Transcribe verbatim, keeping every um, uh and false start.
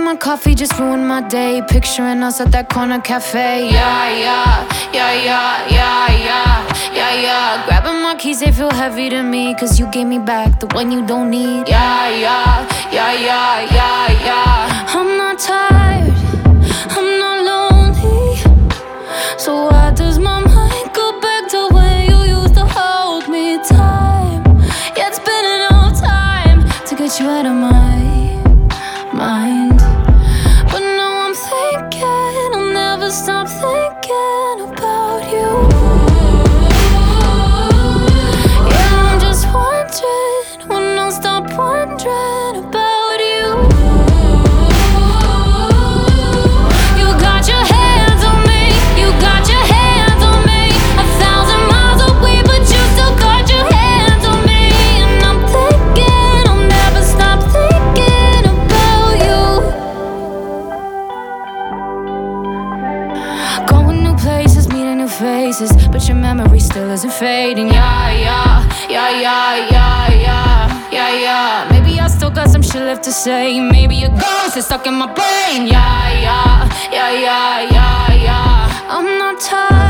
my coffee just ruined my day. Picturing us at that corner cafe. Yeah, yeah, yeah, yeah, yeah, yeah, yeah, yeah. Grabbing my keys, they feel heavy to me, cause you gave me back the one you don't need. Yeah, yeah, yeah, yeah, yeah, yeah. I'm not tired, I'm not lonely. So why does my mind go back to when you used to hold me tight? Yeah, it's been enough time to get you out of my mind. But now I'm thinking I'll never stop thinking about you. Yeah, I'm just wondering when I'll stop wondering about you. You got your hands on me, you got your hands on me. A thousand miles away, but you still got your hands on me. And I'm thinking I'll never stop thinking about you. Going new places, meeting new faces, but your memory still isn't fading. Yeah, yeah, yeah, yeah, yeah, yeah, yeah, yeah. Maybe I still got some shit left to say. Maybe a ghost is stuck in my brain. Yeah, yeah, yeah, yeah, yeah, yeah. I'm not tired,